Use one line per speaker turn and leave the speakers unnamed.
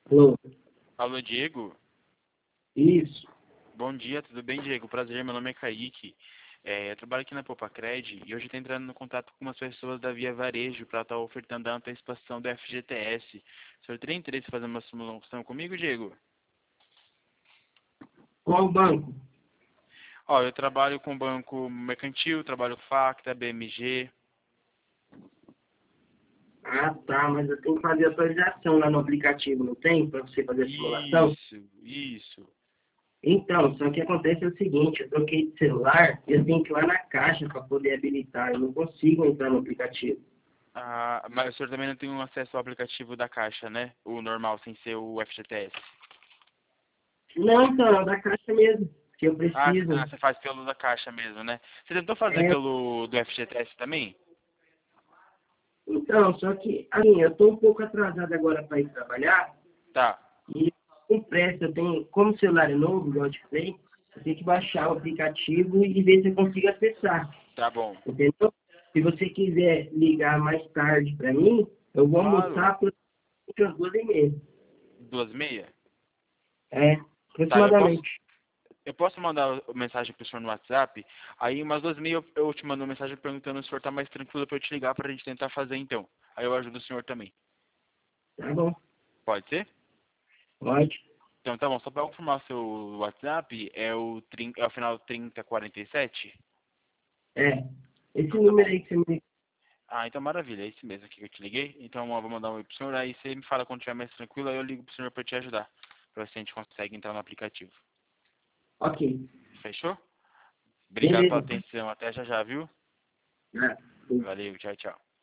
Alô?
Alô, Diego?
Isso.
Bom dia, tudo bem, Diego? Prazer, meu nome é Kaique. Eu trabalho aqui na Popacred e hoje estou entrando em contato com umas pessoas da Via Varejo para estar ofertando a antecipação do FGTS. O senhor teria interesse em fazer uma simulação comigo, Diego?
Qual banco?
Ó, eu trabalho com banco mercantil, trabalho com Facta, BMG.
Ah, tá, mas eu tenho que fazer atualização lá no aplicativo, não tem? Para você fazer a simulação?
Isso.
Então, só que acontece é o seguinte, eu troquei de celular e eu tenho que ir lá na caixa para poder habilitar, eu não consigo entrar no aplicativo.
Ah, mas o senhor também não tem um acesso ao aplicativo da Caixa, né? O normal, sem ser o FGTS.
Não, então, é o da caixa mesmo, que eu preciso.
Você faz pelo da Caixa mesmo, né? Você tentou fazer
É,
pelo do FGTS também?
então, só que, assim, eu estou um pouco atrasado agora para ir trabalhar
Tá,
e com pressa, eu tenho, como o celular é novo, igual eu te falei, eu tenho que baixar o aplicativo e ver se eu consigo acessar.
tá bom.
Entendeu? Se você quiser ligar mais tarde para mim, eu vou
Claro.
almoçar por umas 2h30.
2h30?
É,
Tá,
aproximadamente.
eu posso mandar mensagem pro senhor no WhatsApp, aí umas 2h30 eu te mando uma mensagem perguntando se o senhor tá mais tranquilo pra eu te ligar pra gente tentar fazer então. Aí eu ajudo o senhor também.
Tá bom,
Pode ser?
pode.
Então tá bom, só pra confirmar o seu WhatsApp, é o final 3047?
É, esse
Então tá
número
bom.
aí que você me...
Ah, então maravilha, é esse mesmo aqui que eu te liguei. Então eu vou mandar um oi pro senhor, aí você me fala quando estiver mais tranquilo, aí eu ligo pro senhor pra te ajudar. Pra ver se a gente consegue entrar no aplicativo.
Ok,
Fechou? Obrigado pela
beleza.
atenção. Até já já, viu?
Ah,
Valeu, tchau, tchau.